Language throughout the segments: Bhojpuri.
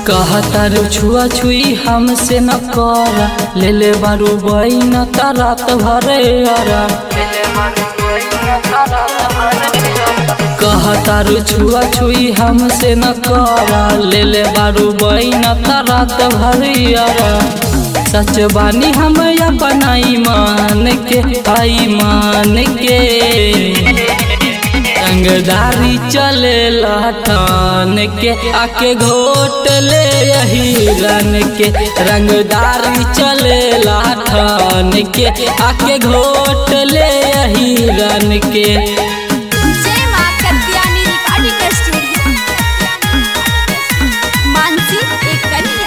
कहता रे छुआ छुई हमसे न कर ले ले बारू बइन रात भरे अरा कहता रे छुआ छुई हमसे न कर ले ले बारू बइन रात भरे अरा सच बानी हम अपना ईमान ईमान के रंगदारी चले लहठान के आके घोट ले हिरन के रंगदारी चले लहठान के आके घोट ले हिरन के। जय मां कत्यानी रिकॉर्डिंग स्टूडियो मानसी एक कन्या।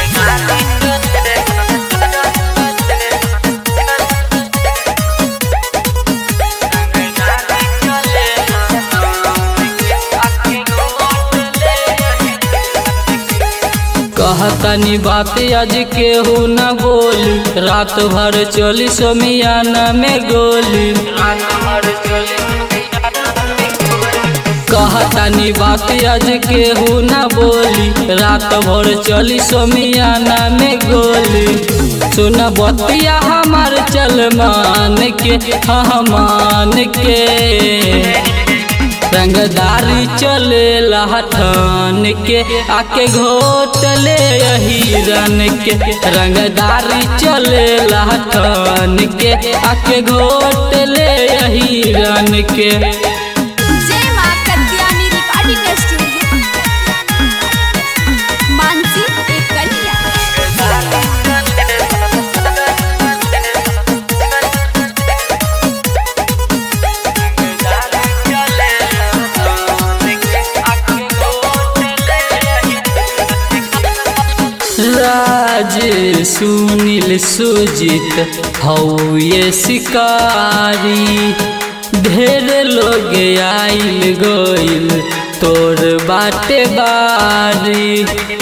कहतनी बात आज केहू न बोली रात भर चली समियाना में गोली कहतनी बात आज केहू न बोली रात भर चली समियाना में गोली सुन बतिया हमार चल मान के मान के रंगदारी चले लहठान के आके घोट ले हिरन के रंगदारी चले लहठान के आके घोट ले हिरन के। जय मां कत्यानी रिकॉर्डिंग स्टूडियो मानसी एक कन्या। राज सुनील सुजीत हौ ये शिकारी ढेर लोग आइल गइल तोर बाटे बारी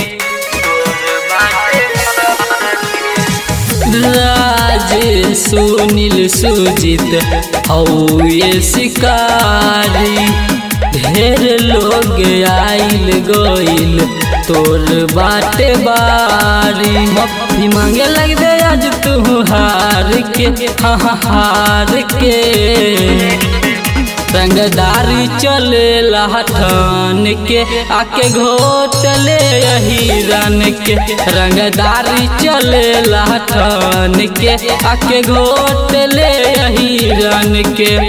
राज सुनील सुजीत हौ ये शिकारी ढेर लोग आइल गइल तोर बाटे बारी माफी मांगे लगबे आज तू हार के हार के रंगदारी चले लहठान के आके घोट ले हिरन के रंगदारी चले लहठान के आके घोट ले हिरन के।